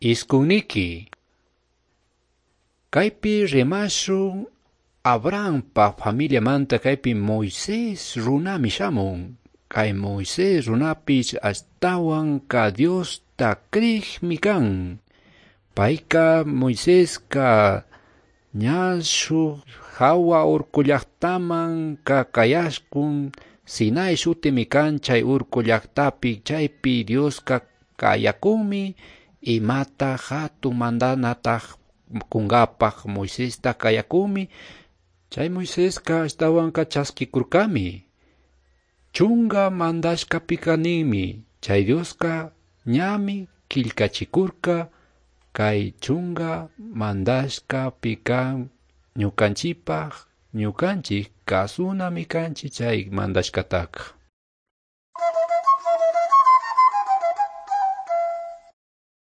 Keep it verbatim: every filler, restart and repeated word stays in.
iskuniki. Kaypi rimashun Abrahampa familia manta kaypi Moisés runami shamun. Kay Moisés runapich astawan ka Dios ta kriqmi kan. Payka Moisés ka ñashu hawa urku llaqtaman ka kayashkun Sinai shutimi kan chay urku llaqtapi chaypi Dios ka kayakunmi imata hatun mandanataq kunkapaq Moisés ta kayakunmi chay Moisés ka astawan ka chaskikurkami chunga mandashkapika ninmi chay Dios ka ñami killkachikurka kay chunga mandashkapika ñukanchipaq ñukanchik kasunami kanchik chay mandashkataka.